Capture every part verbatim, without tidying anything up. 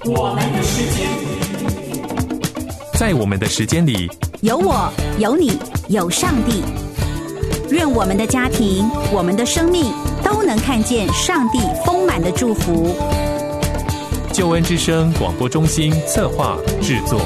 我们的时间， 在我们的时间里， 有我，有你，有上帝。愿我们的家庭，我们的生命都能看见上帝丰满的祝福。 救恩之声广播中心策划制作。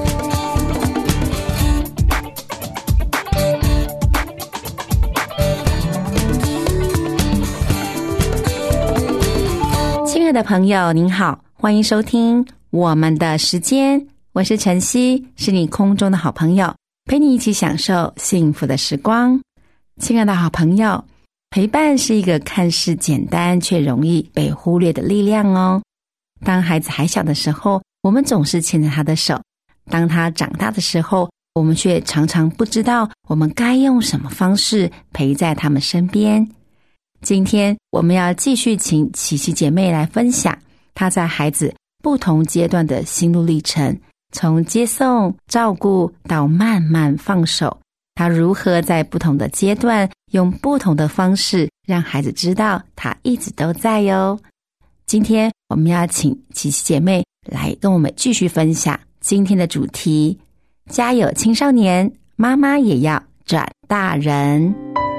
亲爱的朋友您好，欢迎收听我们的时间，我是晨曦，是你空中的好朋友，陪你一起享受幸福的时光。亲爱的好朋友，陪伴是一个看似简单却容易被忽略的力量哦。当孩子还小的时候，我们总是牵着他的手，当他长大的时候，我们却常常不知道我们该用什么方式陪在他们身边。今天我们要继续请琪琪姐妹来分享她在孩子不同阶段的心路历程，从接送、照顾到慢慢放手，她如何在不同的阶段用不同的方式让孩子知道她一直都在哟。今天我们要请琪琪姐妹来跟我们继续分享今天的主题，家有青少年，妈妈也要转大人。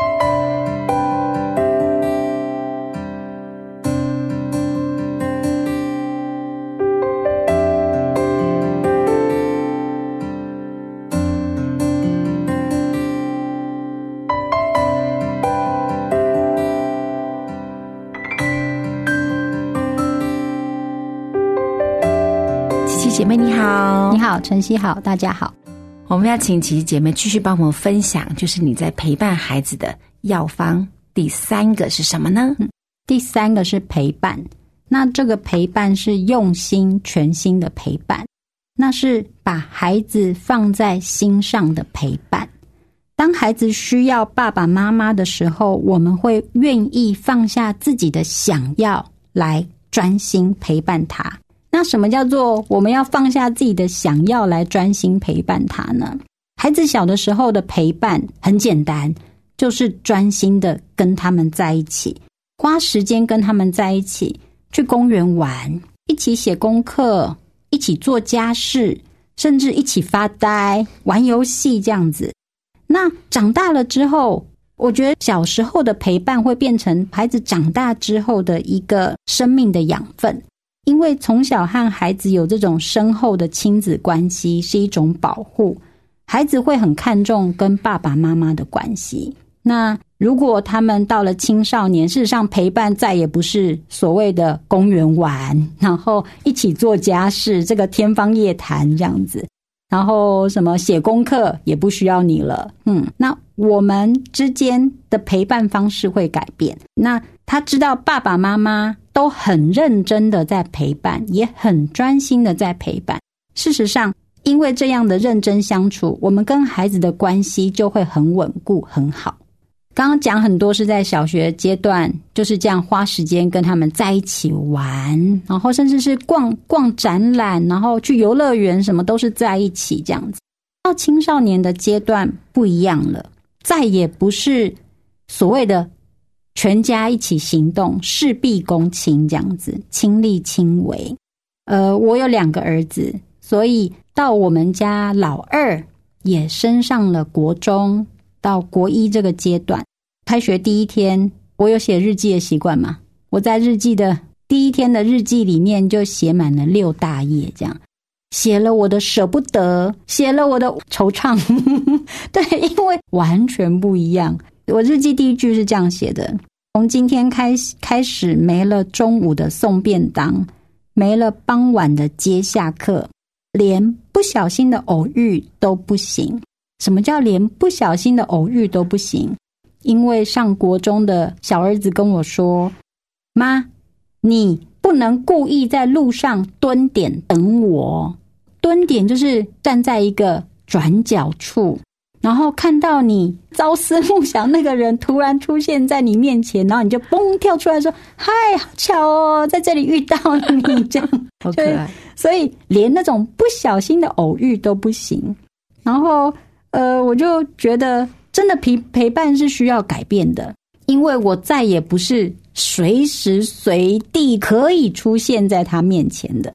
姐妹你好。 你好，晨曦好，大家好。 我们要请琪琪姐妹继续帮我们分享，就是你在陪伴孩子的药方。第三个是什么呢？ 嗯、第三个是陪伴。那这个陪伴是用心全心的陪伴，那是把孩子放在心上的陪伴。当孩子需要爸爸妈妈的时候，我们会愿意放下自己的想要来专心陪伴他。那什么叫做我们要放下自己的想要来专心陪伴他呢？孩子小的时候的陪伴很简单，就是专心的跟他们在一起，花时间跟他们在一起，去公园玩，一起写功课，一起做家事，甚至一起发呆玩游戏这样子。那长大了之后，我觉得小时候的陪伴会变成孩子长大之后的一个生命的养分，因为从小和孩子有这种深厚的亲子关系是一种保护，孩子会很看重跟爸爸妈妈的关系。那如果他们到了青少年，事实上陪伴再也不是所谓的公园玩，然后一起做家事，这个天方夜谭这样子，然后什么写功课也不需要你了。嗯，那我们之间的陪伴方式会改变。那他知道爸爸妈妈都很认真的在陪伴，也很专心的在陪伴。事实上，因为这样的认真相处，我们跟孩子的关系就会很稳固很好。刚刚讲很多是在小学阶段，就是这样花时间跟他们在一起玩，然后甚至是逛逛展览，然后去游乐园，什么都是在一起这样子。到青少年的阶段不一样了，再也不是所谓的全家一起行动，事必躬亲这样子，亲力亲为。呃，我有两个儿子，所以到我们家老二也升上了国中，到国一这个阶段，开学第一天，我有写日记的习惯嘛？我在日记的第一天的日记里面就写满了六大页，这样写了我的舍不得，写了我的惆怅，对，因为完全不一样。我日记第一句是这样写的：从今天开始，开始没了中午的送便当，没了傍晚的接下课，连不小心的偶遇都不行。什么叫连不小心的偶遇都不行？因为上国中的小儿子跟我说，妈，你不能故意在路上蹲点等我。蹲点就是站在一个转角处，然后看到你朝思暮想那个人突然出现在你面前，然后你就嘣跳出来说，嗨，好巧哦，在这里遇到你，这样好可爱。 所以连那种不小心的偶遇都不行。然后呃，我就觉得真的陪陪伴是需要改变的，因为我再也不是随时随地可以出现在他面前的。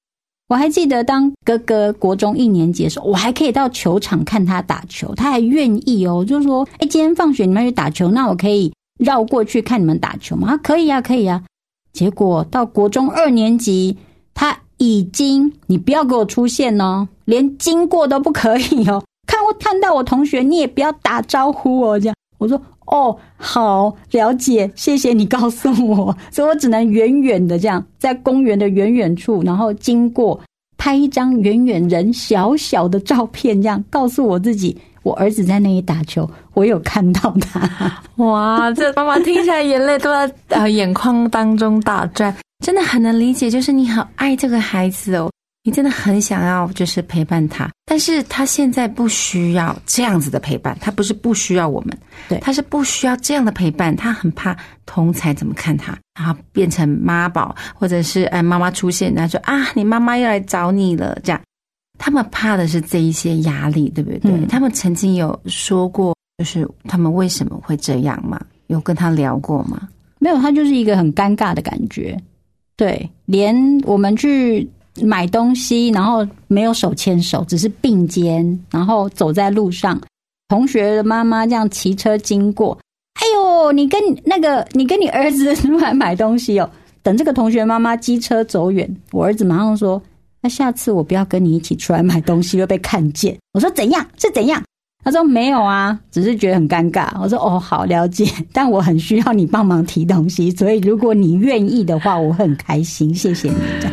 我还记得当哥哥国中一年级的时候，我还可以到球场看他打球，他还愿意哦，就是说诶今天放学你们去打球，那我可以绕过去看你们打球吗？啊，可以啊可以啊。结果到国中二年级，他已经，你不要给我出现哦，连经过都不可以哦，看我看到我同学你也不要打招呼哦，这样。我说哦好，了解，谢谢你告诉我。所以我只能远远的这样在公园的远远处，然后经过拍一张远远人小小的照片，这样告诉我自己我儿子在那里打球，我有看到他。 哇，这妈妈听起来眼泪都在呃眼眶当中打转，真的很能理解，就是你好爱这个孩子哦，你真的很想要就是陪伴他，但是他现在不需要这样子的陪伴，他不是不需要我们，对，他是不需要这样的陪伴，他很怕同侪怎么看他，然后变成妈宝，或者是哎妈妈出现，然后说啊你妈妈要来找你了，这样。他们怕的是这一些压力，对不对？嗯、他们曾经有说过，就是他们为什么会这样吗？有跟他聊过吗？ 没有，他就是一个很尴尬的感觉。对，连我们去买东西，然后没有手牵手，只是并肩，然后走在路上，同学的妈妈这样骑车经过，哎呦，你跟你那个，你跟你儿子出来买东西哦。等这个同学妈妈机车走远，我儿子马上说。那下次我不要跟你一起出来买东西，会被看见。我说怎样？是怎样？他说没有啊，只是觉得很尴尬。我说哦，好了解，但我很需要你帮忙提东西，所以如果你愿意的话，我很开心，谢谢你这样。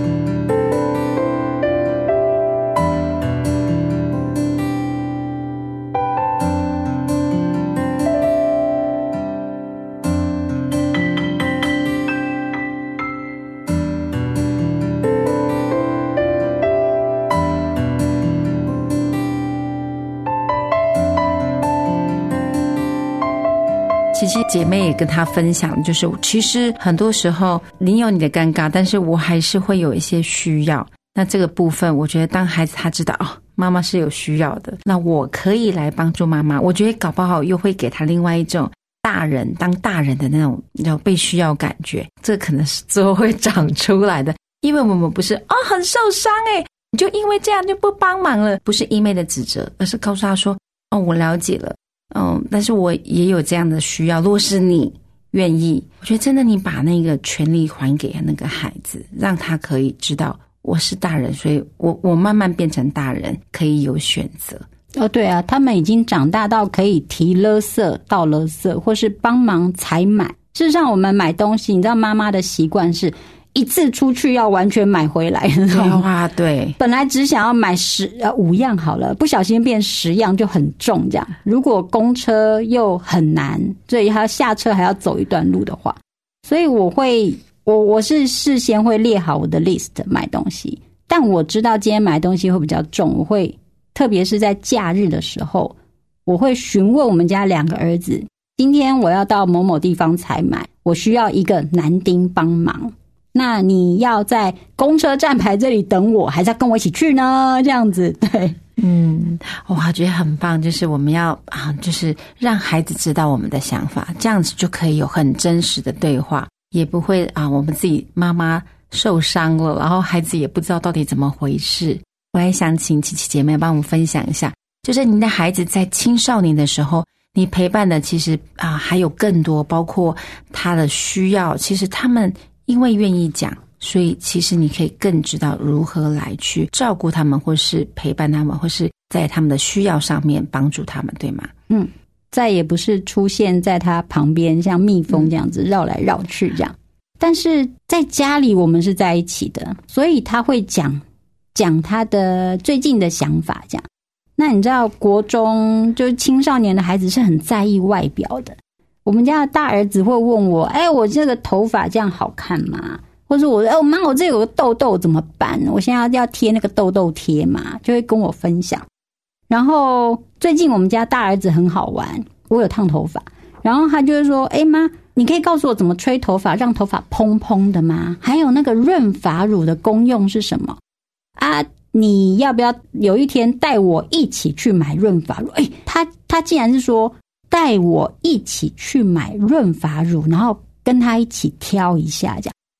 其实姐妹也跟她分享，就是其实很多时候你有你的尴尬，但是我还是会有一些需要。那这个部分我觉得当孩子他知道哦，妈妈是有需要的，那我可以来帮助妈妈，我觉得搞不好又会给他另外一种大人当大人的那种那种被需要感觉，这可能是之后会长出来的。因为我们不是哦很受伤诶，你就因为这样就不帮忙了，不是一昧的指责，而是告诉他说哦我了解了，嗯，但是我也有这样的需要，若是你愿意，我觉得真的你把那个权利还给那个孩子，让他可以知道我是大人，所以我我慢慢变成大人，可以有选择。 哦，对啊，他们已经长大到可以提垃圾倒垃圾，或是帮忙采买。事实上我们买东西，你知道妈妈的习惯是一次出去要完全买回来的那种。 哇，对， 本来只想要买十呃五样好了，不小心变十样就很重这样。如果公车又很难，所以他下车还要走一段路的话，所以我会我我是事先会列好我的 list 买东西，但我知道今天买东西会比较重，我会特别是在假日的时候，我会询问我们家两个儿子，今天我要到某某地方采买，我需要一个男丁帮忙，那你要在公车站牌这里等我，还是要跟我一起去呢？这样子，对， 嗯，我觉得很棒，就是我们要啊，就是让孩子知道我们的想法，这样子就可以有很真实的对话，也不会啊，我们自己妈妈受伤了，然后孩子也不知道到底怎么回事。我也想请琪琪姐妹帮我们分享一下，就是您的孩子在青少年的时候，你陪伴的其实啊还有更多，包括他的需要，其实他们因为愿意讲，所以其实你可以更知道如何来去照顾他们，或是陪伴他们，或是在他们的需要上面帮助他们，对吗？ 嗯，再也不是出现在他旁边像蜜蜂这样子绕来绕去这样，但是在家里我们是在一起的，所以他会讲讲他的最近的想法这样。那你知道国中就是青少年的孩子是很在意外表的，我们家的大儿子会问我，哎，我这个头发这样好看吗？或者我哎，我妈我这有个痘痘怎么办？我现在要贴那个痘痘贴嘛，就会跟我分享。然后最近我们家大儿子很好玩，我有烫头发，然后他就会说，哎妈，你可以告诉我怎么吹头发让头发蓬蓬的吗？还有那个润发乳的功用是什么啊？你要不要有一天带我一起去买润发乳？哎，他他竟然是说带我一起去买润发乳，然后跟他一起挑一下这样。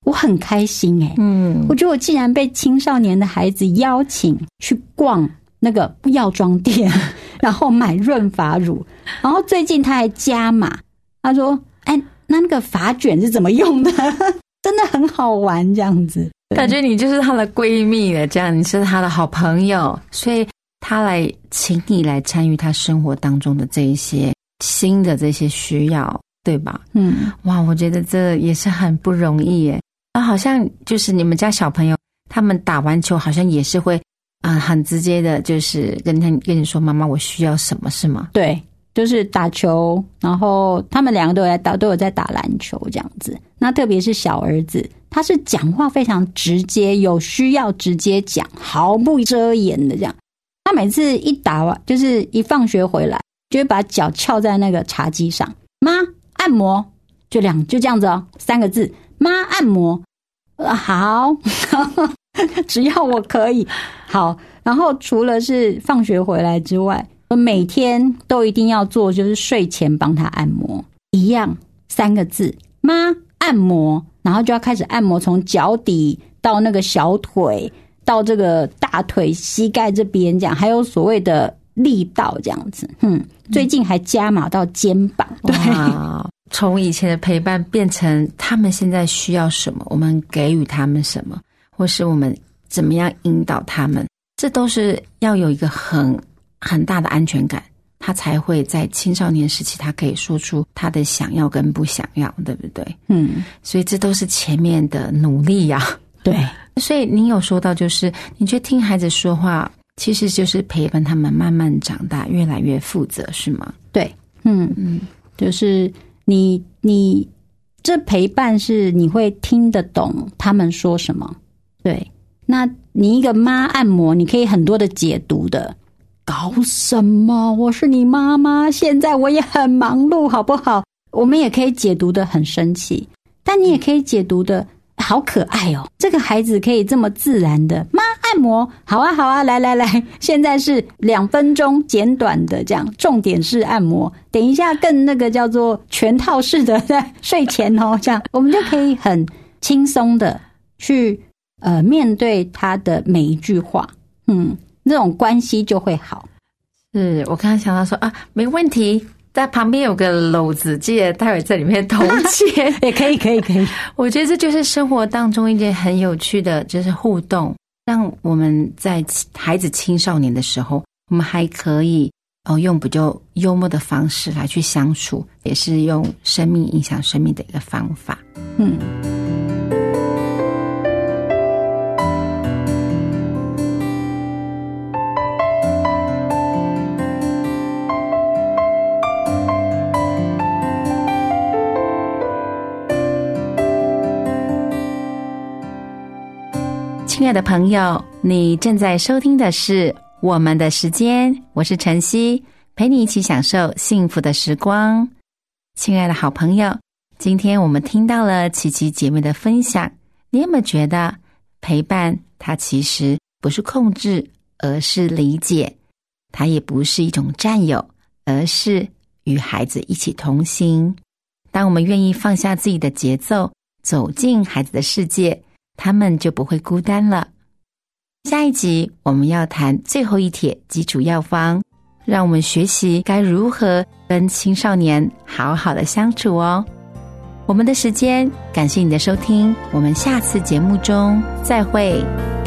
我很开心哎、欸，嗯，我觉得我竟然被青少年的孩子邀请去逛那个药妆店，然后买润发乳，然后最近他还加码，他说：“哎，那那个发卷是怎么用的？真的很好玩，这样子。” 感觉你就是她的闺蜜了，这样你是她的好朋友，所以她来请你来参与她生活当中的这一些新的这些需要，对吧？嗯，哇，我觉得这也是很不容易耶。啊，好像就是你们家小朋友，他们打完球好像也是会啊、呃，很直接的，就是跟他跟你说，妈妈，我需要什么，是吗？ 对，就是打球，然后他们两个都有在打，都有在打篮球这样子。那特别是小儿子，他是讲话非常直接，有需要直接讲，毫不遮掩的这样。他每次一打完，就是一放学回来，就会把脚翘在那个茶几上，妈按摩，就两就这样子哦，三个字。妈按摩、呃、好只要我可以好。然后除了是放学回来之外，我每天都一定要做，就是睡前帮他按摩一样，三个字，妈按摩，然后就要开始按摩，从脚底到那个小腿，到这个大腿膝盖这边这样，还有所谓的力道这样子。嗯，最近还加码到肩膀。对， 从以前的陪伴变成他们现在需要什么，我们给予他们什么，或是我们怎么样引导他们，这都是要有一个很很大的安全感，他才会在青少年时期他可以说出他的想要跟不想要，对不对？嗯，所以这都是前面的努力呀、啊。 对， 所以您有说到，就是你觉得听孩子说话其实就是陪伴他们慢慢长大，越来越负责，是吗？ 对，嗯嗯，就是你你这陪伴是你会听得懂他们说什么。对，那你一个妈按摩，你可以很多的解读的，搞什么？我是你妈妈，现在我也很忙碌，好不好？我们也可以解读的很生气，但你也可以解读的好可爱哦，这个孩子可以这么自然的妈按摩，好啊好啊，来来来，现在是两分钟简短的这样重点式按摩，等一下更那个叫做全套式的在睡前哦，这样我们就可以很轻松的去呃面对他的每一句话，嗯，那种关系就会好。 是我刚刚想到说啊，没问题。在旁边有个篓子，记得待会在里面投钱也可以可以可以。 我觉得这就是生活当中一件很有趣的就是互动，让我们在孩子青少年的时候，我们还可以哦用比较幽默的方式来去相处，也是用生命影响生命的一个方法。嗯，亲爱的朋友，你正在收听的是我们的时间，我是晨曦，陪你一起享受幸福的时光。亲爱的好朋友，今天我们听到了琪琪姐妹的分享，你有没有觉得陪伴它其实不是控制，而是理解，它也不是一种占有，而是与孩子一起同行。当我们愿意放下自己的节奏，走进孩子的世界，他们就不会孤单了。下一集我们要谈最后一帖基础药方，让我们学习该如何跟青少年好好的相处哦。我们的时间，感谢你的收听，我们下次节目中再会。